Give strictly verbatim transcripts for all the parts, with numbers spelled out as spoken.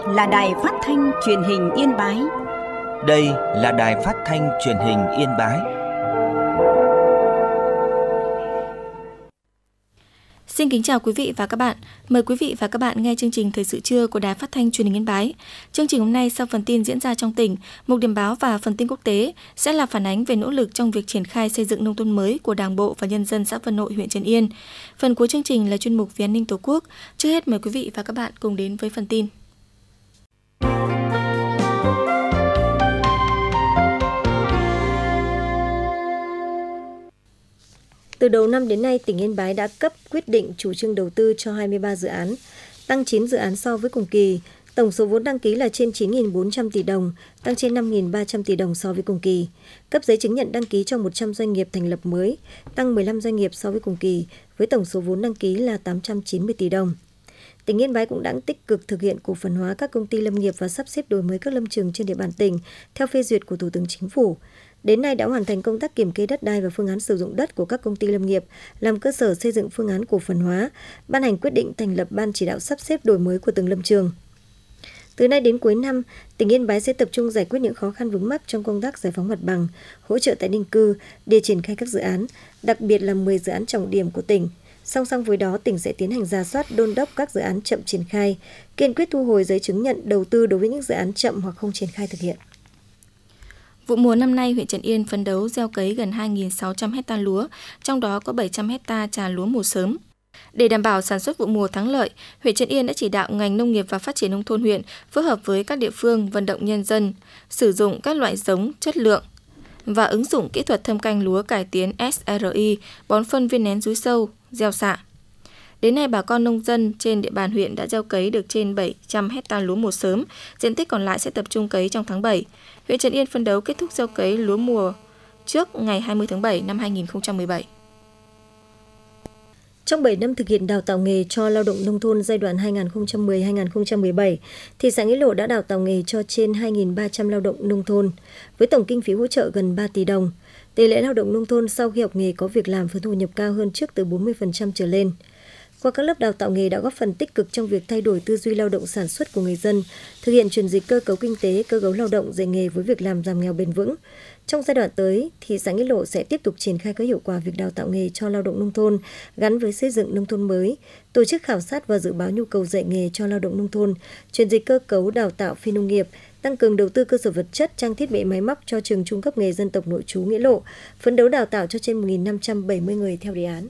là Đài Phát thanh Truyền hình Yên Bái. Đây là Đài Phát thanh Truyền hình Yên Bái. Xin kính chào quý vị và các bạn. Mời quý vị và các bạn nghe chương trình Thời sự trưa của Đài Phát thanh Truyền hình Yên Bái. Chương trình hôm nay sau phần tin diễn ra trong tỉnh, mục điểm báo và phần tin quốc tế sẽ là phản ánh về nỗ lực trong việc triển khai xây dựng nông thôn mới của Đảng bộ và nhân dân xã Vân Nội, huyện Trấn Yên. Phần cuối chương trình là chuyên mục Vì an ninh Tổ quốc. Trước hết mời quý vị và các bạn cùng đến với phần tin. Từ đầu năm đến nay, tỉnh Yên Bái đã cấp quyết định chủ trương đầu tư cho hai mươi ba dự án, tăng chín dự án so với cùng kỳ. Tổng số vốn đăng ký là trên chín nghìn bốn trăm tỷ đồng, tăng trên năm nghìn ba trăm tỷ đồng so với cùng kỳ. Cấp giấy chứng nhận đăng ký cho một trăm doanh nghiệp thành lập mới, tăng mười lăm doanh nghiệp so với cùng kỳ, với tổng số vốn đăng ký là tám trăm chín mươi tỷ đồng. Tỉnh Yên Bái cũng đang tích cực thực hiện cổ phần hóa các công ty lâm nghiệp và sắp xếp đổi mới các lâm trường trên địa bàn tỉnh theo phê duyệt của Thủ tướng Chính phủ. Đến nay đã hoàn thành công tác kiểm kê đất đai và phương án sử dụng đất của các công ty lâm nghiệp, làm cơ sở xây dựng phương án cổ phần hóa, ban hành quyết định thành lập ban chỉ đạo sắp xếp đổi mới của từng lâm trường. Từ nay đến cuối năm, tỉnh Yên Bái sẽ tập trung giải quyết những khó khăn vướng mắc trong công tác giải phóng mặt bằng, hỗ trợ tái định cư để triển khai các dự án, đặc biệt là mười dự án trọng điểm của tỉnh. Song song với đó, tỉnh sẽ tiến hành rà soát đôn đốc các dự án chậm triển khai, kiên quyết thu hồi giấy chứng nhận đầu tư đối với những dự án chậm hoặc không triển khai thực hiện. Vụ mùa năm nay, huyện Trấn Yên phấn đấu gieo cấy gần hai nghìn sáu trăm héc ta lúa, trong đó có bảy trăm héc ta trà lúa mùa sớm. Để đảm bảo sản xuất vụ mùa thắng lợi, huyện Trấn Yên đã chỉ đạo ngành nông nghiệp và phát triển nông thôn huyện phối hợp với các địa phương vận động nhân dân sử dụng các loại giống chất lượng và ứng dụng kỹ thuật thâm canh lúa cải tiến ét rờ i, bón phân viên nén rúi sâu, gieo xạ. Đến nay, bà con nông dân trên địa bàn huyện đã gieo cấy được trên bảy trăm héc ta lúa mùa sớm, diện tích còn lại sẽ tập trung cấy trong tháng bảy. Huyện Trấn Yên phấn đấu kết thúc gieo cấy lúa mùa trước ngày hai mươi tháng bảy năm hai nghìn không trăm mười bảy. Trong bảy năm thực hiện đào tạo nghề cho lao động nông thôn giai đoạn hai nghìn không trăm mười đến hai nghìn không trăm mười bảy, thị xã Nghĩa Lộ đã đào tạo nghề cho trên hai nghìn ba trăm lao động nông thôn, với tổng kinh phí hỗ trợ gần ba tỷ đồng. Tỷ lệ lao động nông thôn sau khi học nghề có việc làm với thu nhập cao hơn trước từ bốn mươi phần trăm trở lên. Qua các lớp đào tạo nghề đã góp phần tích cực trong việc thay đổi tư duy lao động sản xuất của người dân, thực hiện chuyển dịch cơ cấu kinh tế, cơ cấu lao động, dạy nghề với việc làm giảm nghèo bền vững. Trong giai đoạn tới, thị xã Nghĩa Lộ sẽ tiếp tục triển khai có hiệu quả việc đào tạo nghề cho lao động nông thôn gắn với xây dựng nông thôn mới, tổ chức khảo sát và dự báo nhu cầu dạy nghề cho lao động nông thôn, chuyển dịch cơ cấu đào tạo phi nông nghiệp, tăng cường đầu tư cơ sở vật chất, trang thiết bị máy móc cho trường trung cấp nghề dân tộc nội trú Nghĩa Lộ, phấn đấu đào tạo cho trên một nghìn năm trăm bảy mươi người theo đề án.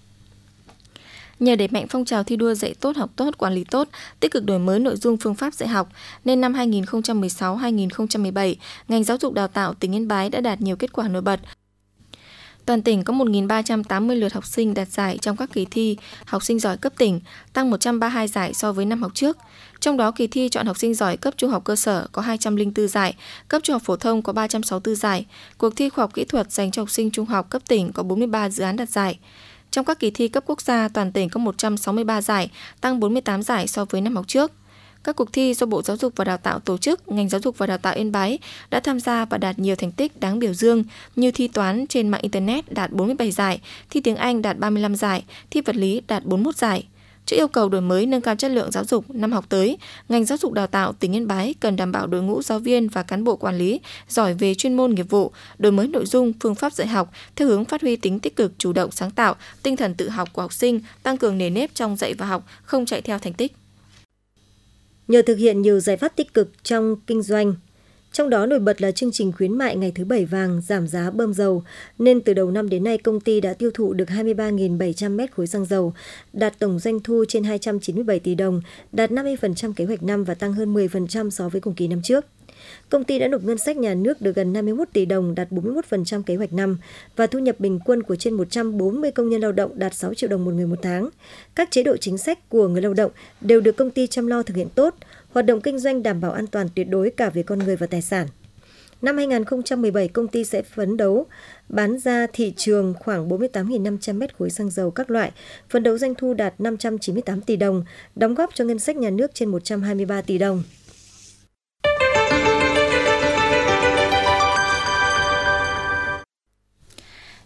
Nhờ đẩy mạnh phong trào thi đua dạy tốt, học tốt, quản lý tốt, tích cực đổi mới nội dung phương pháp dạy học, nên năm hai nghìn không trăm mười sáu đến hai nghìn không trăm mười bảy, ngành giáo dục đào tạo tỉnh Yên Bái đã đạt nhiều kết quả nổi bật. Toàn tỉnh có một nghìn ba trăm tám mươi lượt học sinh đạt giải trong các kỳ thi học sinh giỏi cấp tỉnh, tăng một trăm ba mươi hai giải so với năm học trước. Trong đó, kỳ thi chọn học sinh giỏi cấp trung học cơ sở có hai trăm lẻ bốn giải, cấp trung học phổ thông có ba trăm sáu mươi tư giải. Cuộc thi khoa học kỹ thuật dành cho học sinh trung học cấp tỉnh có bốn mươi ba dự án đạt giải. Trong các kỳ thi cấp quốc gia, toàn tỉnh có một trăm sáu mươi ba giải, tăng bốn mươi tám giải so với năm học trước. Các cuộc thi do Bộ Giáo dục và Đào tạo tổ chức, ngành giáo dục và đào tạo Yên Bái đã tham gia và đạt nhiều thành tích đáng biểu dương như thi toán trên mạng Internet đạt bốn mươi bảy giải, thi tiếng Anh đạt ba mươi lăm giải, thi vật lý đạt bốn mươi mốt giải. Trước yêu cầu đổi mới nâng cao chất lượng giáo dục năm học tới, ngành giáo dục đào tạo tỉnh Yên Bái cần đảm bảo đội ngũ giáo viên và cán bộ quản lý giỏi về chuyên môn nghiệp vụ, đổi mới nội dung, phương pháp dạy học theo hướng phát huy tính tích cực, chủ động, sáng tạo, tinh thần tự học của học sinh, tăng cường nề nếp trong dạy và học, không chạy theo thành tích. Nhờ thực hiện nhiều giải pháp tích cực trong kinh doanh, trong đó nổi bật là chương trình khuyến mại ngày thứ bảy vàng, giảm giá bơm dầu, nên từ đầu năm đến nay công ty đã tiêu thụ được hai mươi ba nghìn bảy trăm mét khối xăng dầu, đạt tổng doanh thu trên hai trăm chín mươi bảy tỷ đồng, đạt năm mươi phần trăm kế hoạch năm và tăng hơn mười phần trăm so với cùng kỳ năm trước. Công ty đã nộp ngân sách nhà nước được gần năm mươi mốt tỷ đồng, đạt bốn mươi mốt phần trăm kế hoạch năm và thu nhập bình quân của trên một trăm bốn mươi công nhân lao động đạt sáu triệu đồng một người một tháng. Các chế độ chính sách của người lao động đều được công ty chăm lo thực hiện tốt, hoạt động kinh doanh đảm bảo an toàn tuyệt đối cả về con người và tài sản. Năm hai nghìn không trăm mười bảy, công ty sẽ phấn đấu bán ra thị trường khoảng bốn mươi tám nghìn năm trăm mét khối xăng dầu các loại, phấn đấu doanh thu đạt năm trăm chín mươi tám tỷ đồng, đóng góp cho ngân sách nhà nước trên một trăm hai mươi ba tỷ đồng.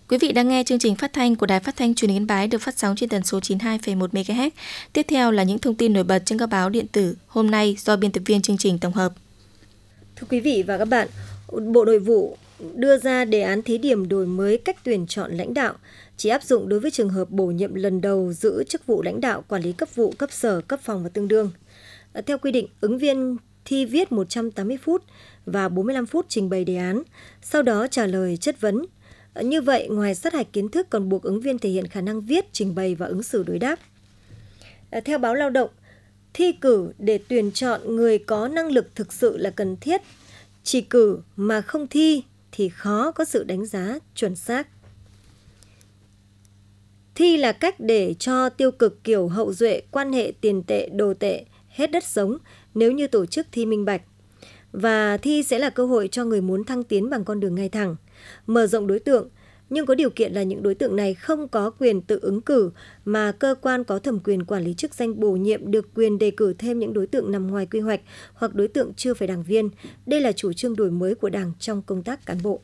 Quý vị đang nghe chương trình phát thanh của Đài Phát thanh Truyền hình Yên Bái được phát sóng trên tần số chín mươi hai phẩy một mê ga héc. Tiếp theo là những thông tin nổi bật trên các báo điện tử hôm nay do biên tập viên chương trình tổng hợp. Thưa quý vị và các bạn, Bộ Nội vụ đưa ra đề án thí điểm đổi mới cách tuyển chọn lãnh đạo, chỉ áp dụng đối với trường hợp bổ nhiệm lần đầu giữ chức vụ lãnh đạo, quản lý cấp vụ, cấp sở, cấp phòng và tương đương. Theo quy định, ứng viên thi viết một trăm tám mươi phút và bốn mươi lăm phút trình bày đề án, sau đó trả lời chất vấn. Như vậy, ngoài sát hạch kiến thức còn buộc ứng viên thể hiện khả năng viết, trình bày và ứng xử đối đáp. Theo báo Lao động, thi cử để tuyển chọn người có năng lực thực sự là cần thiết. Chỉ cử mà không thi thì khó có sự đánh giá chuẩn xác. Thi là cách để cho tiêu cực kiểu hậu duệ, quan hệ tiền tệ, đồ tệ, hết đất sống nếu như tổ chức thi minh bạch. Và thi sẽ là cơ hội cho người muốn thăng tiến bằng con đường ngay thẳng, mở rộng đối tượng, nhưng có điều kiện là những đối tượng này không có quyền tự ứng cử mà cơ quan có thẩm quyền quản lý chức danh bổ nhiệm được quyền đề cử thêm những đối tượng nằm ngoài quy hoạch hoặc đối tượng chưa phải đảng viên. Đây là chủ trương đổi mới của Đảng trong công tác cán bộ.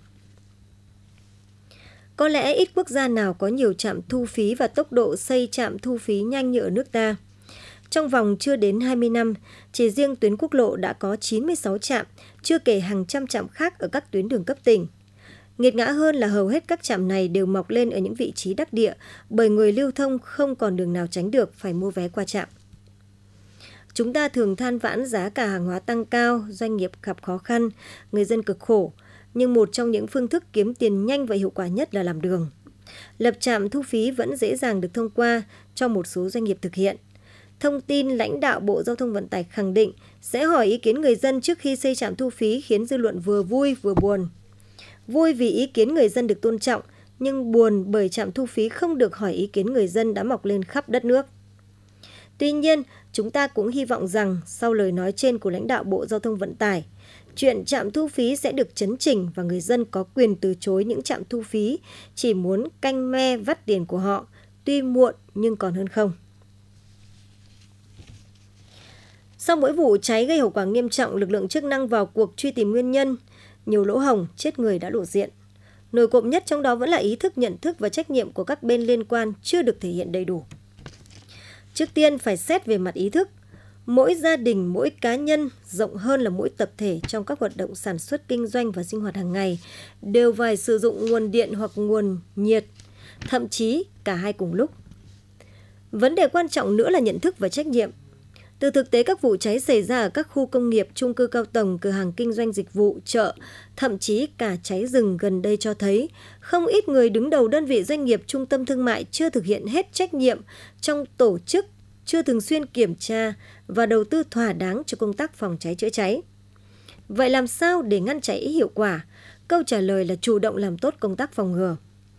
Có lẽ ít quốc gia nào có nhiều trạm thu phí và tốc độ xây trạm thu phí nhanh như ở nước ta. Trong vòng chưa đến hai mươi năm, chỉ riêng tuyến quốc lộ đã có chín mươi sáu trạm, chưa kể hàng trăm trạm khác ở các tuyến đường cấp tỉnh. Nghiệt ngã hơn là hầu hết các trạm này đều mọc lên ở những vị trí đắc địa bởi người lưu thông không còn đường nào tránh được phải mua vé qua trạm. Chúng ta thường than vãn giá cả hàng hóa tăng cao, doanh nghiệp gặp khó khăn, người dân cực khổ. Nhưng một trong những phương thức kiếm tiền nhanh và hiệu quả nhất là làm đường. Lập trạm thu phí vẫn dễ dàng được thông qua cho một số doanh nghiệp thực hiện. Thông tin lãnh đạo Bộ Giao thông Vận tải khẳng định sẽ hỏi ý kiến người dân trước khi xây trạm thu phí khiến dư luận vừa vui vừa buồn. Vui vì ý kiến người dân được tôn trọng, nhưng buồn bởi trạm thu phí không được hỏi ý kiến người dân đã mọc lên khắp đất nước. Tuy nhiên, chúng ta cũng hy vọng rằng sau lời nói trên của lãnh đạo Bộ Giao thông Vận tải, chuyện trạm thu phí sẽ được chấn chỉnh và người dân có quyền từ chối những trạm thu phí chỉ muốn canh me vắt tiền của họ, tuy muộn nhưng còn hơn không. Sau mỗi vụ cháy gây hậu quả nghiêm trọng, lực lượng chức năng vào cuộc truy tìm nguyên nhân, nhiều lỗ hổng, chết người đã lộ diện. Nổi cộm nhất trong đó vẫn là ý thức, nhận thức và trách nhiệm của các bên liên quan chưa được thể hiện đầy đủ. Trước tiên phải xét về mặt ý thức. Mỗi gia đình, mỗi cá nhân, rộng hơn là mỗi tập thể trong các hoạt động sản xuất, kinh doanh và sinh hoạt hàng ngày đều phải sử dụng nguồn điện hoặc nguồn nhiệt, thậm chí cả hai cùng lúc. Vấn đề quan trọng nữa là nhận thức và trách nhiệm. Từ thực tế các vụ cháy xảy ra ở các khu công nghiệp, chung cư cao tầng, cửa hàng kinh doanh dịch vụ, chợ, thậm chí cả cháy rừng gần đây cho thấy không ít người đứng đầu đơn vị doanh nghiệp, trung tâm thương mại chưa thực hiện hết trách nhiệm trong tổ chức, chưa thường xuyên kiểm tra và đầu tư thỏa đáng cho công tác phòng cháy chữa cháy. Vậy làm sao để ngăn cháy hiệu quả? Câu trả lời là chủ động làm tốt công tác phòng ngừa.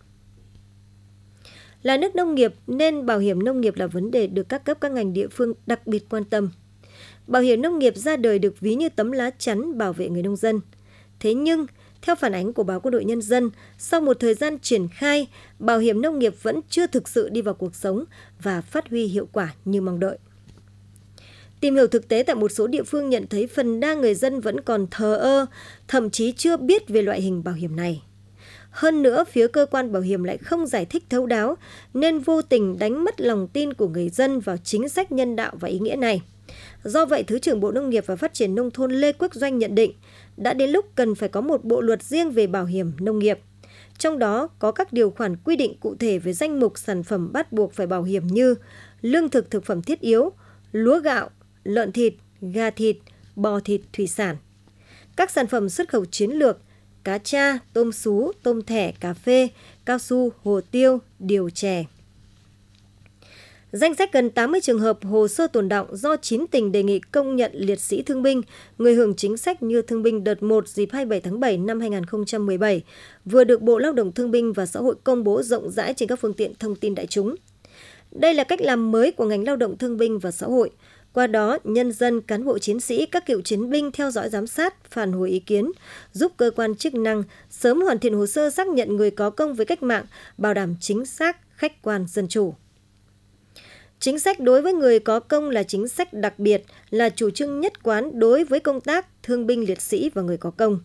Là nước nông nghiệp nên bảo hiểm nông nghiệp là vấn đề được các cấp các ngành địa phương đặc biệt quan tâm. Bảo hiểm nông nghiệp ra đời được ví như tấm lá chắn bảo vệ người nông dân. Thế nhưng, theo phản ánh của báo Quân đội Nhân dân, sau một thời gian triển khai, bảo hiểm nông nghiệp vẫn chưa thực sự đi vào cuộc sống và phát huy hiệu quả như mong đợi. Tìm hiểu thực tế tại một số địa phương nhận thấy phần đa người dân vẫn còn thờ ơ, thậm chí chưa biết về loại hình bảo hiểm này. Hơn nữa, phía cơ quan bảo hiểm lại không giải thích thấu đáo, nên vô tình đánh mất lòng tin của người dân vào chính sách nhân đạo và ý nghĩa này. Do vậy, Thứ trưởng Bộ Nông nghiệp và Phát triển Nông thôn Lê Quốc Doanh nhận định, đã đến lúc cần phải có một bộ luật riêng về bảo hiểm nông nghiệp. Trong đó có các điều khoản quy định cụ thể về danh mục sản phẩm bắt buộc phải bảo hiểm như lương thực thực phẩm thiết yếu, lúa gạo, lợn thịt, gà thịt, bò thịt, thủy sản. Các sản phẩm xuất khẩu chiến lược, cá tra, tôm sú, tôm thẻ, cà phê, cao su, hồ tiêu, điều chè. Danh sách gần tám mươi trường hợp hồ sơ tồn đọng do chín tỉnh đề nghị công nhận liệt sĩ thương binh, người hưởng chính sách như thương binh đợt một dịp hai mươi bảy tháng bảy năm hai nghìn không trăm mười bảy vừa được Bộ Lao động Thương binh và Xã hội công bố rộng rãi trên các phương tiện thông tin đại chúng. Đây là cách làm mới của ngành Lao động Thương binh và Xã hội. Qua đó, nhân dân, cán bộ chiến sĩ, các cựu chiến binh theo dõi giám sát, phản hồi ý kiến, giúp cơ quan chức năng sớm hoàn thiện hồ sơ xác nhận người có công với cách mạng, bảo đảm chính xác, khách quan, dân chủ. Chính sách đối với người có công là chính sách đặc biệt, là chủ trương nhất quán đối với công tác thương binh liệt sĩ và người có công.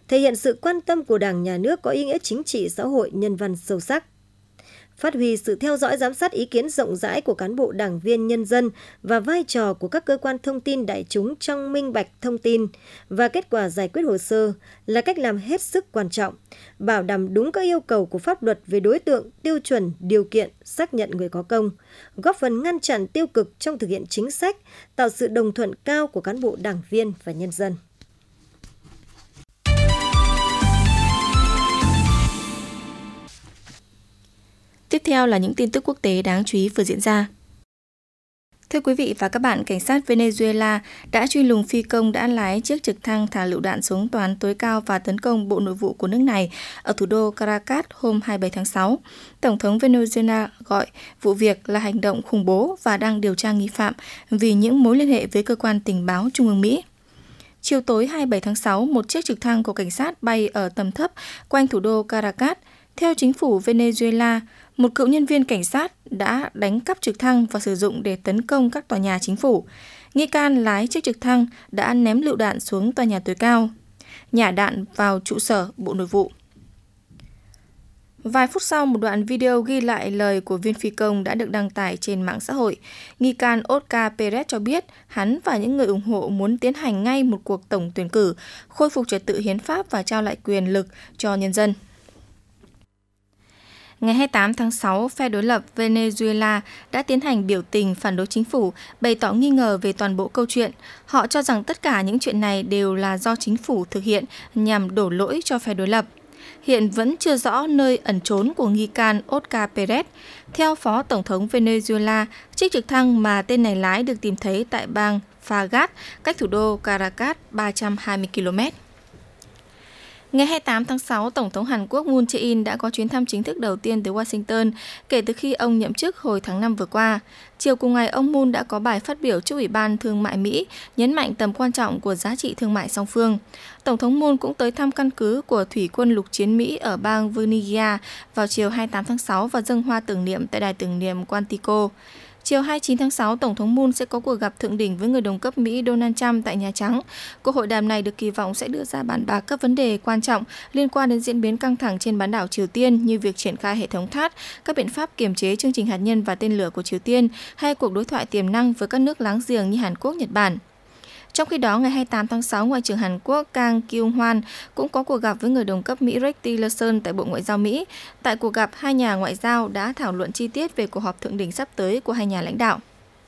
thể hiện sự quan tâm của Đảng, Nhà nước có ý nghĩa chính trị, xã hội, nhân văn sâu sắc. Phát huy sự theo dõi giám sát ý kiến rộng rãi của cán bộ, đảng viên, nhân dân và vai trò của các cơ quan thông tin đại chúng trong minh bạch thông tin và kết quả giải quyết hồ sơ là cách làm hết sức quan trọng, bảo đảm đúng các yêu cầu của pháp luật về đối tượng, tiêu chuẩn, điều kiện, xác nhận người có công, góp phần ngăn chặn tiêu cực trong thực hiện chính sách, tạo sự đồng thuận cao của cán bộ, đảng viên và nhân dân. Tiếp theo là những tin tức quốc tế đáng chú ý vừa diễn ra. Thưa quý vị và các bạn, cảnh sát Venezuela đã truy lùng phi công đã lái chiếc trực thăng thả lựu đạn xuống tòa án tối cao và tấn công Bộ Nội vụ của nước này ở thủ đô Caracas hôm hai mươi bảy tháng sáu. Tổng thống Venezuela gọi vụ việc là hành động khủng bố và đang điều tra nghi phạm vì những mối liên hệ với cơ quan tình báo Trung ương Mỹ. Chiều tối hai mươi bảy tháng sáu, một chiếc trực thăng của cảnh sát bay ở tầm thấp quanh thủ đô Caracas. Theo chính phủ Venezuela, một cựu nhân viên cảnh sát đã đánh cắp trực thăng và sử dụng để tấn công các tòa nhà chính phủ. Nghi can lái chiếc trực thăng đã ném lựu đạn xuống tòa nhà tối cao, nhả đạn vào trụ sở Bộ Nội vụ. Vài phút sau, một đoạn video ghi lại lời của viên phi công đã được đăng tải trên mạng xã hội. Nghi can Oscar Perez cho biết hắn và những người ủng hộ muốn tiến hành ngay một cuộc tổng tuyển cử, khôi phục trật tự hiến pháp và trao lại quyền lực cho nhân dân. Ngày hai mươi tám tháng sáu, phe đối lập Venezuela đã tiến hành biểu tình phản đối chính phủ, bày tỏ nghi ngờ về toàn bộ câu chuyện. Họ cho rằng tất cả những chuyện này đều là do chính phủ thực hiện nhằm đổ lỗi cho phe đối lập. Hiện vẫn chưa rõ nơi ẩn trốn của nghi can Oscar Perez. Theo Phó Tổng thống Venezuela, chiếc trực thăng mà tên này lái được tìm thấy tại bang Fagat, cách thủ đô Caracas ba trăm hai mươi ki lô mét. Ngày hai mươi tám tháng sáu, Tổng thống Hàn Quốc Moon Jae-in đã có chuyến thăm chính thức đầu tiên tới Washington kể từ khi ông nhậm chức hồi tháng năm vừa qua. Chiều cùng ngày, ông Moon đã có bài phát biểu trước Ủy ban Thương mại Mỹ, nhấn mạnh tầm quan trọng của giá trị thương mại song phương. Tổng thống Moon cũng tới thăm căn cứ của Thủy quân lục chiến Mỹ ở bang Virginia vào chiều hai mươi tám tháng sáu và dâng hoa tưởng niệm tại đài tưởng niệm Quantico. Chiều hai mươi chín tháng sáu, Tổng thống Moon sẽ có cuộc gặp thượng đỉnh với người đồng cấp Mỹ Donald Trump tại Nhà Trắng. Cuộc hội đàm này được kỳ vọng sẽ đưa ra bàn bạc các vấn đề quan trọng liên quan đến diễn biến căng thẳng trên bán đảo Triều Tiên như việc triển khai hệ thống thát, các biện pháp kiềm chế chương trình hạt nhân và tên lửa của Triều Tiên hay cuộc đối thoại tiềm năng với các nước láng giềng như Hàn Quốc, Nhật Bản. Trong khi đó, ngày hai mươi tám tháng sáu, Ngoại trưởng Hàn Quốc Kang Kyung-hwan cũng có cuộc gặp với người đồng cấp Mỹ Rex Tillerson tại Bộ Ngoại giao Mỹ. Tại cuộc gặp, hai nhà ngoại giao đã thảo luận chi tiết về cuộc họp thượng đỉnh sắp tới của hai nhà lãnh đạo.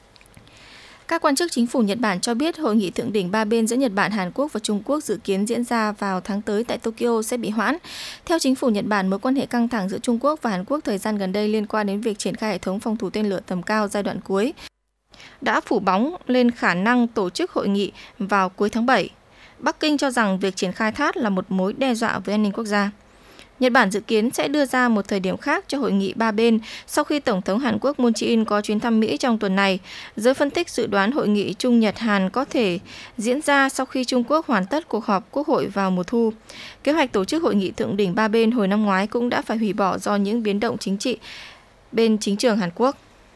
Các quan chức chính phủ Nhật Bản cho biết hội nghị thượng đỉnh ba bên giữa Nhật Bản, Hàn Quốc và Trung Quốc dự kiến diễn ra vào tháng tới tại Tokyo sẽ bị hoãn. Theo chính phủ Nhật Bản, mối quan hệ căng thẳng giữa Trung Quốc và Hàn Quốc thời gian gần đây liên quan đến việc triển khai hệ thống phòng thủ tên lửa tầm cao giai đoạn cuối đã phủ bóng lên khả năng tổ chức hội nghị vào cuối tháng bảy. Bắc Kinh cho rằng việc triển khai thát là một mối đe dọa với an ninh quốc gia. Nhật Bản dự kiến sẽ đưa ra một thời điểm khác cho hội nghị ba bên sau khi Tổng thống Hàn Quốc Moon Jae-in có chuyến thăm Mỹ trong tuần này. Giới phân tích dự đoán hội nghị Trung Nhật Hàn có thể diễn ra sau khi Trung Quốc hoàn tất cuộc họp quốc hội vào mùa thu. Kế hoạch tổ chức hội nghị thượng đỉnh ba bên hồi năm ngoái cũng đã phải hủy bỏ do những biến động chính trị bên chính trường Hàn Quốc.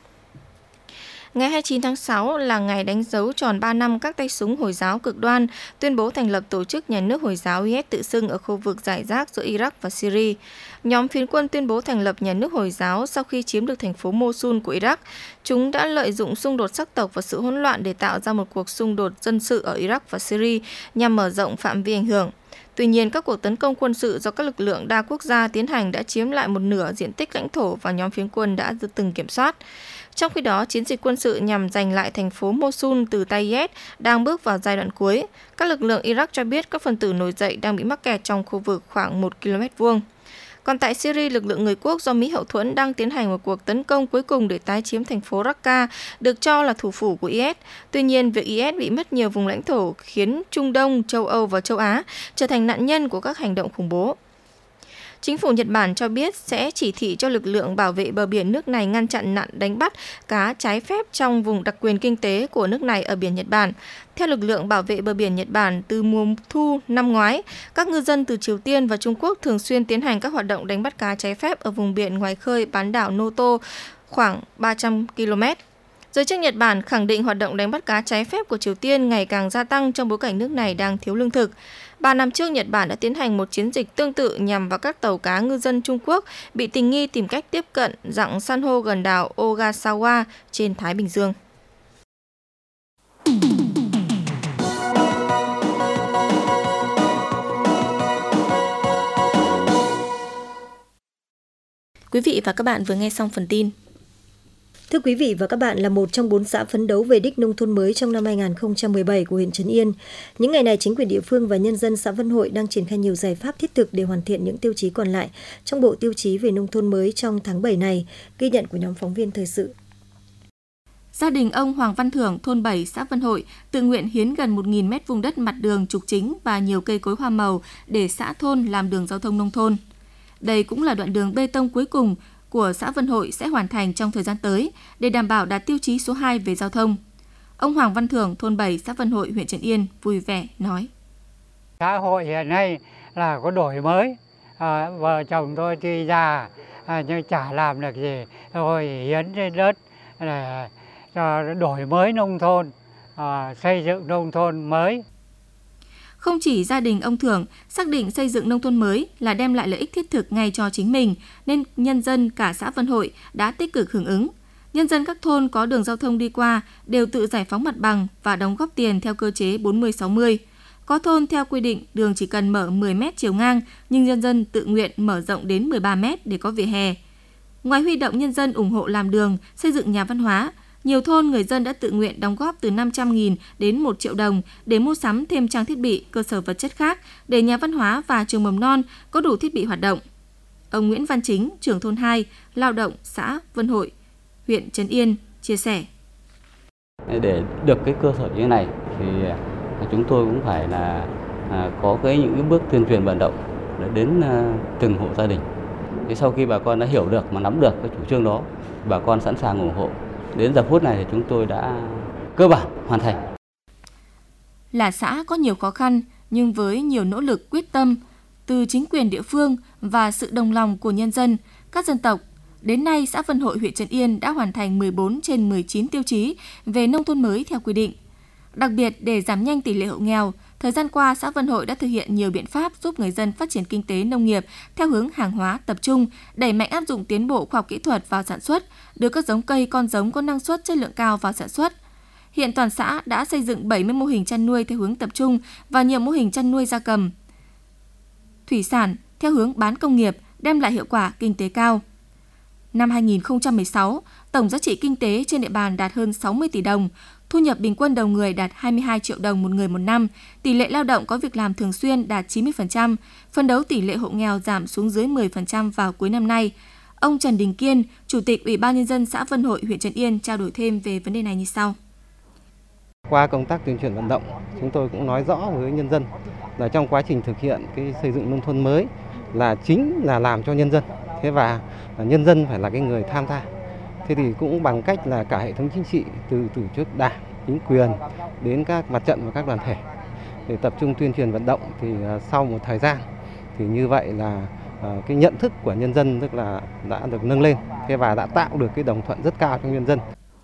Ngày hai mươi chín tháng sáu là ngày đánh dấu tròn ba năm các tay súng Hồi giáo cực đoan tuyên bố thành lập tổ chức nhà nước Hồi giáo i ét tự xưng ở khu vực rải rác giữa Iraq và Syria. Nhóm phiến quân tuyên bố thành lập nhà nước Hồi giáo sau khi chiếm được thành phố Mosul của Iraq. Chúng đã lợi dụng xung đột sắc tộc và sự hỗn loạn để tạo ra một cuộc xung đột dân sự ở Iraq và Syria nhằm mở rộng phạm vi ảnh hưởng. Tuy nhiên, các cuộc tấn công quân sự do các lực lượng đa quốc gia tiến hành đã chiếm lại một nửa diện tích lãnh thổ và nhóm phiến quân đã từng kiểm soát. Trong khi đó, chiến dịch quân sự nhằm giành lại thành phố Mosul từ tay i ét đang bước vào giai đoạn cuối. Các lực lượng Iraq cho biết các phần tử nổi dậy đang bị mắc kẹt trong khu vực khoảng một ki lô mét vuông. Còn tại Syria, lực lượng người quốc do Mỹ hậu thuẫn đang tiến hành một cuộc tấn công cuối cùng để tái chiếm thành phố Raqqa, được cho là thủ phủ của i ét. Tuy nhiên, việc i ét bị mất nhiều vùng lãnh thổ khiến Trung Đông, châu Âu và châu Á trở thành nạn nhân của các hành động khủng bố. Chính phủ Nhật Bản cho biết sẽ chỉ thị cho lực lượng bảo vệ bờ biển nước này ngăn chặn nạn đánh bắt cá trái phép trong vùng đặc quyền kinh tế của nước này ở biển Nhật Bản. Theo lực lượng bảo vệ bờ biển Nhật Bản, từ mùa thu năm ngoái, các ngư dân từ Triều Tiên và Trung Quốc thường xuyên tiến hành các hoạt động đánh bắt cá trái phép ở vùng biển ngoài khơi bán đảo Noto khoảng ba trăm ki lô mét. Giới chức Nhật Bản khẳng định hoạt động đánh bắt cá trái phép của Triều Tiên ngày càng gia tăng trong bối cảnh nước này đang thiếu lương thực. Ba năm trước, Nhật Bản đã tiến hành một chiến dịch tương tự nhằm vào các tàu cá ngư dân Trung Quốc bị tình nghi tìm cách tiếp cận dặng san hô gần đảo Ogasawa trên Thái Bình Dương. Quý vị và các bạn vừa nghe xong phần tin. Thưa quý vị và các bạn, là một trong bốn xã phấn đấu về đích nông thôn mới trong năm hai nghìn không trăm mười bảy của huyện Trấn Yên, những ngày này chính quyền địa phương và nhân dân xã Vân Hội đang triển khai nhiều giải pháp thiết thực để hoàn thiện những tiêu chí còn lại trong bộ tiêu chí về nông thôn mới trong tháng bảy này, ghi nhận của nhóm phóng viên thời sự. Gia đình ông Hoàng Văn Thưởng, thôn bảy, xã Vân Hội, tự nguyện hiến gần một nghìn mét vuông đất mặt đường trục chính và nhiều cây cối hoa màu để xã thôn làm đường giao thông nông thôn. Đây cũng là đoạn đường bê tông cuối cùng của xã Vân Hội sẽ hoàn thành trong thời gian tới để đảm bảo đạt tiêu chí số hai về giao thông. Ông Hoàng Văn Thưởng, thôn bảy, xã Vân Hội, huyện Trấn Yên vui vẻ nói: Xã hội hiện nay là có đổi mới, à, vợ chồng tôi thì già à, nhưng chả làm được gì, thôi hiến trên đất để cho đổi mới nông thôn, à, xây dựng nông thôn mới. Không chỉ gia đình ông Thưởng xác định xây dựng nông thôn mới là đem lại lợi ích thiết thực ngay cho chính mình, nên nhân dân cả xã Vân Hội đã tích cực hưởng ứng. Nhân dân các thôn có đường giao thông đi qua đều tự giải phóng mặt bằng và đóng góp tiền theo cơ chế bốn mươi sáu mươi. Có thôn theo quy định đường chỉ cần mở mười mét chiều ngang, nhưng nhân dân tự nguyện mở rộng đến mười ba mét để có vỉa hè. Ngoài huy động nhân dân ủng hộ làm đường, xây dựng nhà văn hóa, nhiều thôn người dân đã tự nguyện đóng góp từ năm trăm nghìn đến một triệu đồng để mua sắm thêm trang thiết bị, cơ sở vật chất khác để nhà văn hóa và trường mầm non có đủ thiết bị hoạt động. Ông Nguyễn Văn Chính, trưởng thôn hai, lao động xã Vân Hội, huyện Trấn Yên chia sẻ: Để được cái cơ sở như thế này thì chúng tôi cũng phải là có cái những cái bước tuyên truyền vận động đến từng hộ gia đình. Thì sau khi bà con đã hiểu được mà nắm được cái chủ trương đó, bà con sẵn sàng ủng hộ. Đến giờ phút này thì chúng tôi đã cơ bản hoàn thành. Là xã có nhiều khó khăn nhưng với nhiều nỗ lực quyết tâm từ chính quyền địa phương và sự đồng lòng của nhân dân, các dân tộc, đến nay xã Vân Hội, huyện Trấn Yên đã hoàn thành mười bốn trên mười chín tiêu chí về nông thôn mới theo quy định. Đặc biệt để giảm nhanh tỷ lệ hộ nghèo, thời gian qua xã Vân Hội đã thực hiện nhiều biện pháp giúp người dân phát triển kinh tế nông nghiệp theo hướng hàng hóa tập trung, đẩy mạnh áp dụng tiến bộ khoa học kỹ thuật vào sản xuất, đưa các giống cây con giống có năng suất chất lượng cao vào sản xuất. Hiện toàn xã đã xây dựng bảy mươi mô hình chăn nuôi theo hướng tập trung và nhiều mô hình chăn nuôi gia cầm, thủy sản theo hướng bán công nghiệp, đem lại hiệu quả kinh tế cao. Năm hai nghìn không trăm mười sáu, tổng giá trị kinh tế trên địa bàn đạt hơn sáu mươi tỷ đồng, thu nhập bình quân đầu người đạt hai mươi hai triệu đồng một người một năm, tỷ lệ lao động có việc làm thường xuyên đạt chín mươi phần trăm, phấn đấu tỷ lệ hộ nghèo giảm xuống dưới mười phần trăm vào cuối năm nay. Ông Trần Đình Kiên, Chủ tịch Ủy ban Nhân dân xã Vân Hội, huyện Trấn Yên trao đổi thêm về vấn đề này như sau. Qua công tác tuyên truyền vận động, chúng tôi cũng nói rõ với nhân dân là trong quá trình thực hiện cái xây dựng nông thôn mới là chính là làm cho nhân dân. Thế và nhân dân phải là cái người tham gia. Thế thì cũng bằng cách là cả hệ thống chính trị, từ tổ chức đảng, chính quyền đến các mặt trận và các đoàn thể để tập trung tuyên truyền vận động, thì sau một thời gian thì như vậy là cái nhận thức của nhân dân tức là đã được nâng lên, thế và đã tạo được cái đồng thuận rất cao trong nhân dân.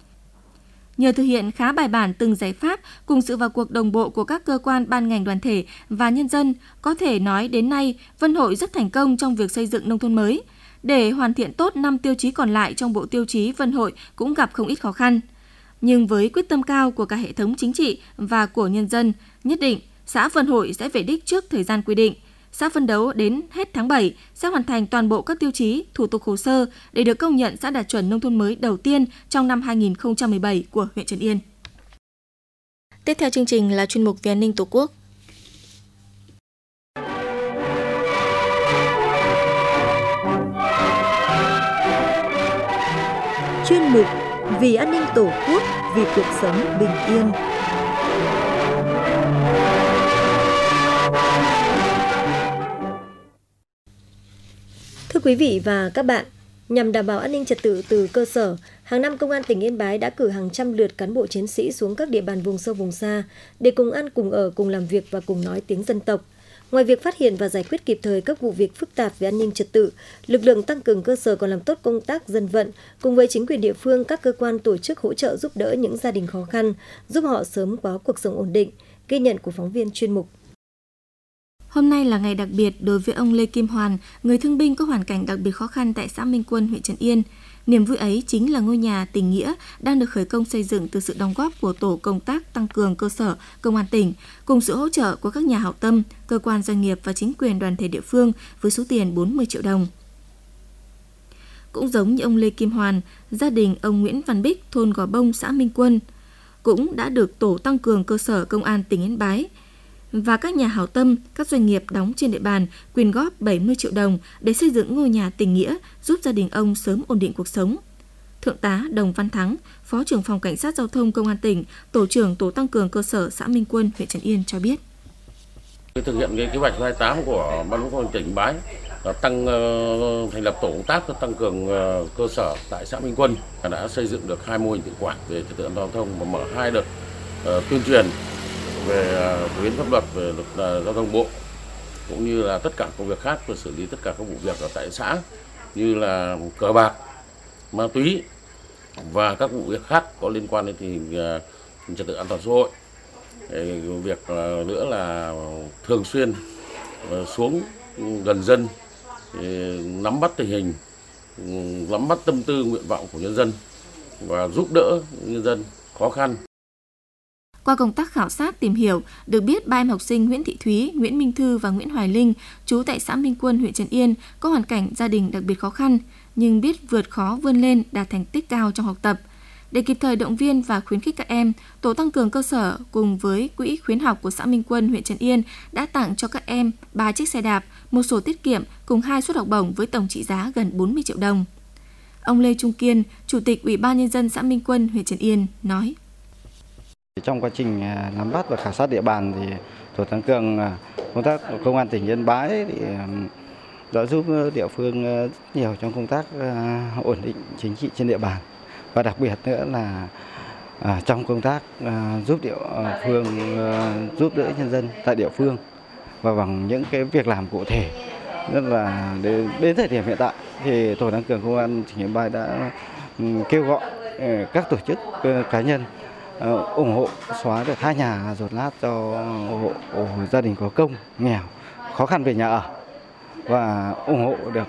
Nhờ thực hiện khá bài bản từng giải pháp cùng sự vào cuộc đồng bộ của các cơ quan ban ngành đoàn thể và nhân dân, có thể nói đến nay Vân Hội rất thành công trong việc xây dựng nông thôn mới. Để hoàn thiện tốt năm tiêu chí còn lại trong bộ tiêu chí, Vân Hội cũng gặp không ít khó khăn. Nhưng với quyết tâm cao của cả hệ thống chính trị và của nhân dân, nhất định xã Vân Hội sẽ về đích trước thời gian quy định. Xã phấn đấu đến hết tháng bảy sẽ hoàn thành toàn bộ các tiêu chí, thủ tục hồ sơ để được công nhận xã đạt chuẩn nông thôn mới đầu tiên trong năm hai nghìn không trăm mười bảy của huyện Trấn Yên. Tiếp theo chương trình là chuyên mục Về an ninh Tổ quốc. Chuyên mục Vì an ninh Tổ quốc, vì cuộc sống bình yên. Thưa quý vị và các bạn, nhằm đảm bảo an ninh trật tự từ cơ sở, hàng năm Công an tỉnh Yên Bái đã cử hàng trăm lượt cán bộ chiến sĩ xuống các địa bàn vùng sâu vùng xa để cùng ăn, cùng ở, cùng làm việc và cùng nói tiếng dân tộc. Ngoài việc phát hiện và giải quyết kịp thời các vụ việc phức tạp về an ninh trật tự, lực lượng tăng cường cơ sở còn làm tốt công tác dân vận, cùng với chính quyền địa phương, các cơ quan tổ chức hỗ trợ giúp đỡ những gia đình khó khăn, giúp họ sớm có cuộc sống ổn định. Ghi nhận của phóng viên chuyên mục. Hôm nay là ngày đặc biệt đối với ông Lê Kim Hoàn, người thương binh có hoàn cảnh đặc biệt khó khăn tại xã Minh Quân, huyện Trấn Yên. Niềm vui ấy chính là ngôi nhà tình nghĩa đang được khởi công xây dựng từ sự đóng góp của tổ công tác tăng cường cơ sở Công an tỉnh, cùng sự hỗ trợ của các nhà hảo tâm, cơ quan doanh nghiệp và chính quyền đoàn thể địa phương với số tiền bốn mươi triệu đồng. Cũng giống như ông Lê Kim Hoàn, gia đình ông Nguyễn Văn Bích, thôn Gò Bông, xã Minh Quân, cũng đã được tổ tăng cường cơ sở Công an tỉnh Yên Bái và các nhà hảo tâm, các doanh nghiệp đóng trên địa bàn quyên góp bảy mươi triệu đồng để xây dựng ngôi nhà tình nghĩa giúp gia đình ông sớm ổn định cuộc sống. Thượng tá Đồng Văn Thắng, Phó trưởng phòng Cảnh sát Giao thông Công an tỉnh, Tổ trưởng Tổ tăng cường cơ sở xã Minh Quân, huyện Trấn Yên cho biết. Thực hiện cái kế hoạch hai mươi tám của Ban Giám đốc Công an tỉnh Yên Bái là tăng uh, thành lập tổ công tác tăng cường uh, cơ sở tại xã Minh Quân, đã xây dựng được hai mô hình tự quản về trật tự an toàn giao thông và mở hai đợt uh, tuyên truyền về phổ biến pháp luật về luật uh, giao thông bộ, cũng như là tất cả công việc khác và xử lý tất cả các vụ việc ở tại xã như là cờ bạc, ma túy và các vụ việc khác có liên quan đến tình hình uh, trật tự an toàn xã hội. Việc uh, nữa là thường xuyên uh, xuống gần dân, nắm bắt tình hình, nắm bắt tâm tư nguyện vọng của nhân dân và giúp đỡ nhân dân khó khăn. Qua công tác khảo sát tìm hiểu, được biết ba em học sinh Nguyễn Thị Thúy, Nguyễn Minh Thư và Nguyễn Hoài Linh, trú tại xã Minh Quân, huyện Trấn Yên, có hoàn cảnh gia đình đặc biệt khó khăn, nhưng biết vượt khó vươn lên, đạt thành tích cao trong học tập. Để kịp thời động viên và khuyến khích các em, Tổ tăng cường cơ sở cùng với Quỹ khuyến học của xã Minh Quân, huyện Trấn Yên đã tặng cho các em ba chiếc xe đạp, một sổ tiết kiệm cùng hai suất học bổng với tổng trị giá gần bốn mươi triệu đồng. Ông Lê Trung Kiên, Chủ tịch Ủy ban Nhân dân xã Minh Quân, huyện Trấn Yên nói. Trong quá trình nắm bắt và khảo sát địa bàn thì Tổ tăng cường công tác của Công an tỉnh Yên Bái thì đã giúp địa phương rất nhiều trong công tác ổn định chính trị trên địa bàn. Và đặc biệt nữa là à, trong công tác à, giúp địa phương à, giúp đỡ nhân dân tại địa phương và bằng những cái việc làm cụ thể, rất là đến, đến thời điểm hiện tại thì Tổ tăng cường Công an tỉnh Yên Bái đã um, kêu gọi uh, các tổ chức uh, cá nhân uh, ủng hộ xóa được hai nhà dột nát cho hộ, hộ gia đình có công nghèo khó khăn về nhà ở và ủng hộ được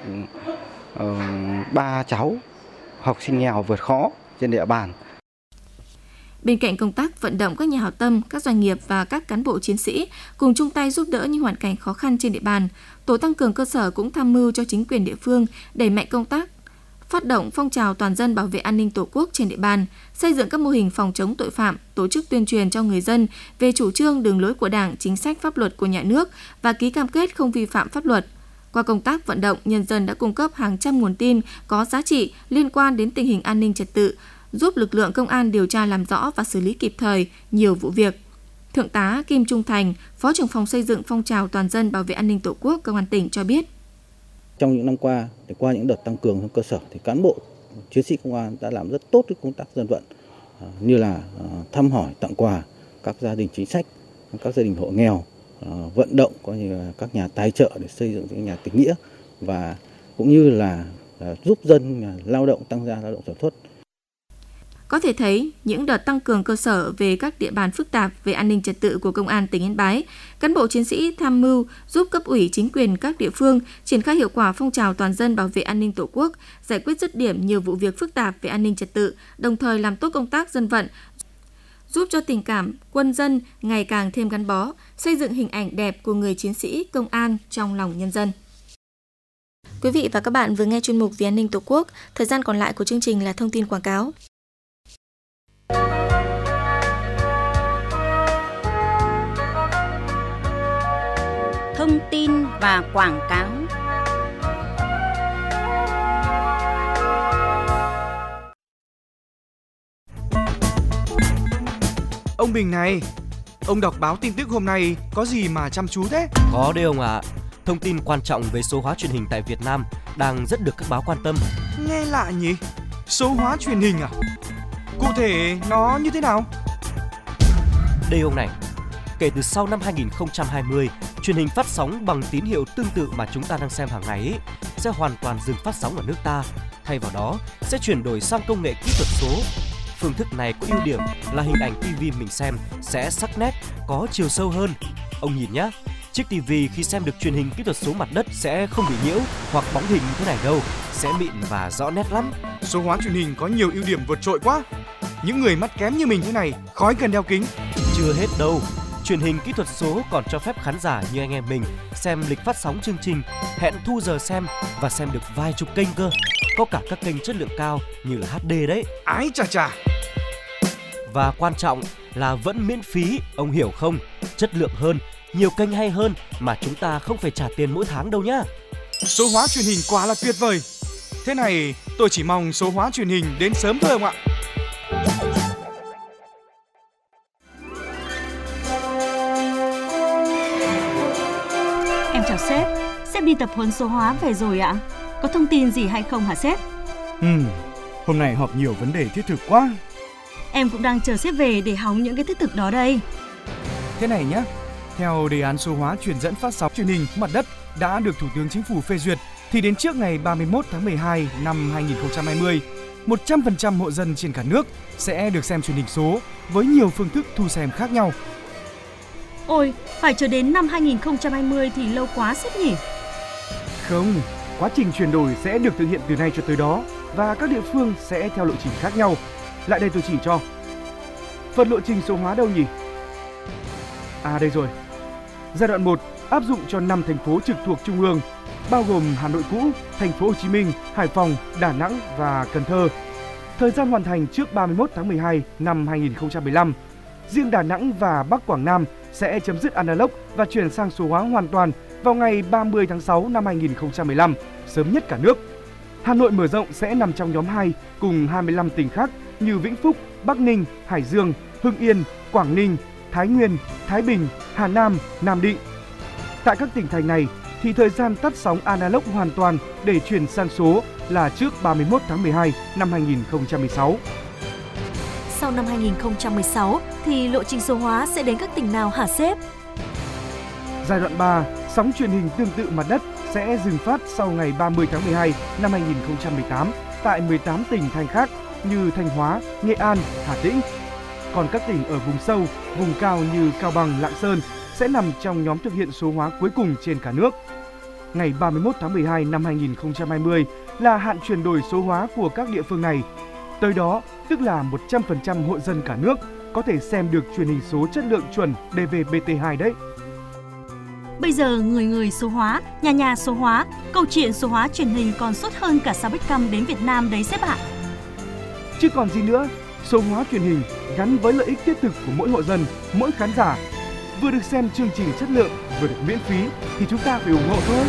ba uh, cháu học sinh nghèo vượt khó trên địa bàn. Bên cạnh công tác vận động các nhà hảo tâm, các doanh nghiệp và các cán bộ chiến sĩ cùng chung tay giúp đỡ những hoàn cảnh khó khăn trên địa bàn, Tổ tăng cường cơ sở cũng tham mưu cho chính quyền địa phương đẩy mạnh công tác phát động phong trào toàn dân bảo vệ an ninh Tổ quốc trên địa bàn, xây dựng các mô hình phòng chống tội phạm, tổ chức tuyên truyền cho người dân về chủ trương đường lối của Đảng, chính sách pháp luật của nhà nước và ký cam kết không vi phạm pháp luật. Qua công tác vận động, nhân dân đã cung cấp hàng trăm nguồn tin có giá trị liên quan đến tình hình an ninh trật tự, giúp lực lượng công an điều tra làm rõ và xử lý kịp thời nhiều vụ việc. Thượng tá Kim Trung Thành, Phó trưởng phòng xây dựng phong trào toàn dân bảo vệ an ninh Tổ quốc Công an tỉnh cho biết. Trong những năm qua, để qua những đợt tăng cường trong cơ sở thì cán bộ, chiến sĩ công an đã làm rất tốt cái công tác dân vận, như là thăm hỏi, tặng quà các gia đình chính sách, các gia đình hộ nghèo, vận động coi như là các nhà tài trợ để xây dựng những nhà tình nghĩa và cũng như là giúp dân lao động, tăng gia lao động sản xuất. Có thể thấy, những đợt tăng cường cơ sở về các địa bàn phức tạp về an ninh trật tự của Công an tỉnh Yên Bái, cán bộ chiến sĩ tham mưu giúp cấp ủy chính quyền các địa phương triển khai hiệu quả phong trào toàn dân bảo vệ an ninh Tổ quốc, giải quyết dứt điểm nhiều vụ việc phức tạp về an ninh trật tự, đồng thời làm tốt công tác dân vận, giúp cho tình cảm quân dân ngày càng thêm gắn bó, xây dựng hình ảnh đẹp của người chiến sĩ công an trong lòng nhân dân. Quý vị và các bạn vừa nghe chuyên mục Vì an ninh Tổ quốc, thời gian còn lại của chương trình là thông tin quảng cáo. Thông tin và quảng cáo. Ông Bình này, ông đọc báo tin tức hôm nay có gì mà chăm chú thế? Có đấy ông ạ. À. Thông tin quan trọng về số hóa truyền hình tại Việt Nam đang rất được các báo quan tâm. Nghe lạ nhỉ? Số hóa truyền hình à? Cụ thể nó như thế nào? Đây ông này, kể từ sau năm hai nghìn không trăm hai mươi, truyền hình phát sóng bằng tín hiệu tương tự mà chúng ta đang xem hàng ngày ấy, sẽ hoàn toàn dừng phát sóng ở nước ta. Thay vào đó, sẽ chuyển đổi sang công nghệ kỹ thuật số. Phương thức này có ưu điểm là hình ảnh ti vi mình xem sẽ sắc nét, có chiều sâu hơn. Ông nhìn nhá, chiếc ti vi khi xem được truyền hình kỹ thuật số mặt đất sẽ không bị nhiễu hoặc bóng hình như thế này đâu, sẽ mịn và rõ nét lắm. Số hóa truyền hình có nhiều ưu điểm vượt trội quá. Những người mắt kém như mình thế này khỏi cần đeo kính. Chưa hết đâu. Truyền hình kỹ thuật số còn cho phép khán giả như anh em mình xem lịch phát sóng chương trình, hẹn thu giờ xem và xem được vài chục kênh cơ. Có cả các kênh chất lượng cao như là hát đê đấy. Ái chà chà. Và quan trọng là vẫn miễn phí, ông hiểu không? Chất lượng hơn, nhiều kênh hay hơn mà chúng ta không phải trả tiền mỗi tháng đâu nhá. Số hóa truyền hình quá là tuyệt vời. Thế này tôi chỉ mong số hóa truyền hình đến sớm thôi ông ạ. Em chào sếp, sếp đi tập huấn số hóa về rồi ạ. Có thông tin gì hay không hả sếp? Ừ, hôm nay họp nhiều vấn đề thiết thực quá. Em cũng đang chờ sếp về để hóng những cái thiết thực đó đây. Thế này nhé, theo đề án số hóa truyền dẫn phát sóng truyền hình mặt đất đã được Thủ tướng Chính phủ phê duyệt, thì đến trước ngày ba mươi mốt tháng mười hai năm hai nghìn không trăm hai mươi, một trăm phần trăm hộ dân trên cả nước sẽ được xem truyền hình số với nhiều phương thức thu xem khác nhau. Ôi, phải chờ đến năm hai nghìn không trăm hai mươi thì lâu quá sếp nhỉ? Không, quá trình chuyển đổi sẽ được thực hiện từ nay cho tới đó và các địa phương sẽ theo lộ trình khác nhau. Lại đây tôi chỉ cho. Phần lộ trình số hóa đâu nhỉ? À đây rồi. Giai đoạn một áp dụng cho năm thành phố trực thuộc Trung ương, bao gồm Hà Nội cũ, Thành phố Hồ Chí Minh, Hải Phòng, Đà Nẵng và Cần Thơ. Thời gian hoàn thành trước ba mươi mốt tháng mười hai năm hai nghìn không trăm mười lăm. Riêng Đà Nẵng và Bắc Quảng Nam sẽ chấm dứt analog và chuyển sang số hóa hoàn toàn vào ngày ba mươi tháng sáu năm hai nghìn không trăm mười lăm, sớm nhất cả nước. Hà Nội mở rộng sẽ nằm trong nhóm hai cùng hai mươi lăm tỉnh khác như Vĩnh Phúc, Bắc Ninh, Hải Dương, Hưng Yên, Quảng Ninh, Thái Nguyên, Thái Bình, Hà Nam, Nam Định. Tại các tỉnh thành này thì thời gian tắt sóng analog hoàn toàn để chuyển sang số là trước ba mươi mốt tháng mười hai năm hai nghìn không trăm mười sáu. Sau năm hai nghìn không trăm mười sáu thì lộ trình số hóa sẽ đến các tỉnh nào hả sếp? Giai đoạn ba, sóng truyền hình tương tự mặt đất sẽ dừng phát sau ngày ba mươi tháng mười hai năm hai nghìn không trăm mười tám tại mười tám tỉnh thành khác như Thanh Hóa, Nghệ An, Hà Tĩnh. Còn các tỉnh ở vùng sâu, vùng cao như Cao Bằng, Lạng Sơn sẽ nằm trong nhóm thực hiện số hóa cuối cùng trên cả nước. Ngày ba mươi mốt tháng mười hai năm hai nghìn không trăm hai mươi là hạn chuyển đổi số hóa của các địa phương này. Tới đó, tức là một trăm phần trăm hộ dân cả nước có thể xem được truyền hình số chất lượng chuẩn đê vê bê tê hai đấy. Bây giờ người người số hóa, nhà nhà số hóa, câu chuyện số hóa truyền hình còn sốt hơn cả sao Beckham đến Việt Nam đấy sếp ạ. Chứ còn gì nữa, số hóa truyền hình gắn với lợi ích thiết thực của mỗi hộ dân, mỗi khán giả. Vừa được xem chương trình chất lượng, vừa được miễn phí thì chúng ta phải ủng hộ thôi.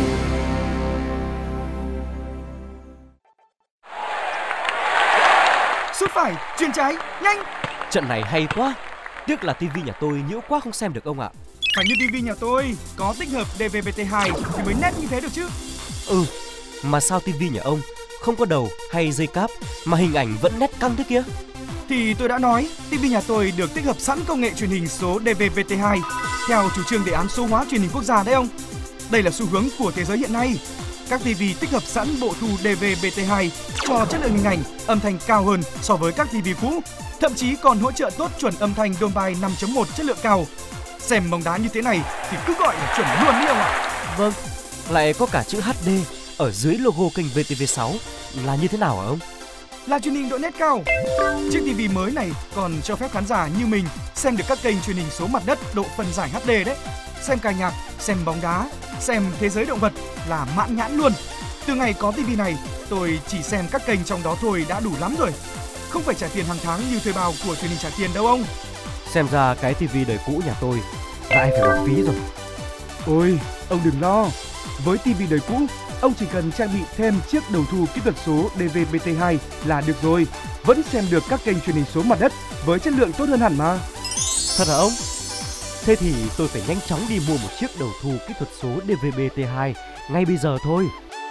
Sút phải, chuyền trái, nhanh. Trận này hay quá. Tiếc là tivi nhà tôi nhiễu quá không xem được ông ạ. Phải như tivi nhà tôi, có tích hợp đê vê bê tê hai thì mới nét như thế được chứ. Ừ, mà sao tivi nhà ông không có đầu hay dây cáp mà hình ảnh vẫn nét căng thế kia? Thì tôi đã nói, tivi nhà tôi được tích hợp sẵn công nghệ truyền hình số đê vê bê tê hai theo chủ trương đề án số hóa truyền hình quốc gia đấy ông. Đây là xu hướng của thế giới hiện nay. Các tivi tích hợp sẵn bộ thu đê vê bê tê hai cho chất lượng hình ảnh, âm thanh cao hơn so với các tivi cũ, thậm chí còn hỗ trợ tốt chuẩn âm thanh Dolby năm chấm một chất lượng cao. Xem bóng đá như thế này thì cứ gọi là chuẩn luôn đi ông ạ. Vâng, lại có cả chữ hát đê ở dưới logo kênh vê tê vê sáu là như thế nào hả ông? Là truyền hình độ nét cao. Chiếc tivi mới này còn cho phép khán giả như mình xem được các kênh truyền hình số mặt đất độ phân giải hát đê đấy. Xem ca nhạc, xem bóng đá, xem thế giới động vật là mãn nhãn luôn. Từ ngày có tivi này, tôi chỉ xem các kênh trong đó thôi đã đủ lắm rồi. Không phải trả tiền hàng tháng như thuê bao của truyền hình trả tiền đâu ông. Xem ra cái tivi đời cũ nhà tôi lại phải bỏ phí rồi. Ôi, ông đừng lo. Với tivi đời cũ, ông chỉ cần trang bị thêm chiếc đầu thu kỹ thuật số đê vê bê tê hai là được rồi. Vẫn xem được các kênh truyền hình số mặt đất với chất lượng tốt hơn hẳn mà. Thật hả ông? Thế thì tôi phải nhanh chóng đi mua một chiếc đầu thu kỹ thuật số đê vê bê tê hai ngay bây giờ thôi.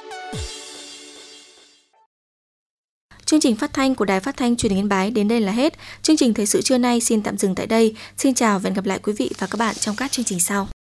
Chương trình phát thanh của Đài Phát thanh Truyền hình Yên Bái đến đây là hết. Chương trình Thời sự trưa nay xin tạm dừng tại đây. Xin chào và hẹn gặp lại quý vị và các bạn trong các chương trình sau.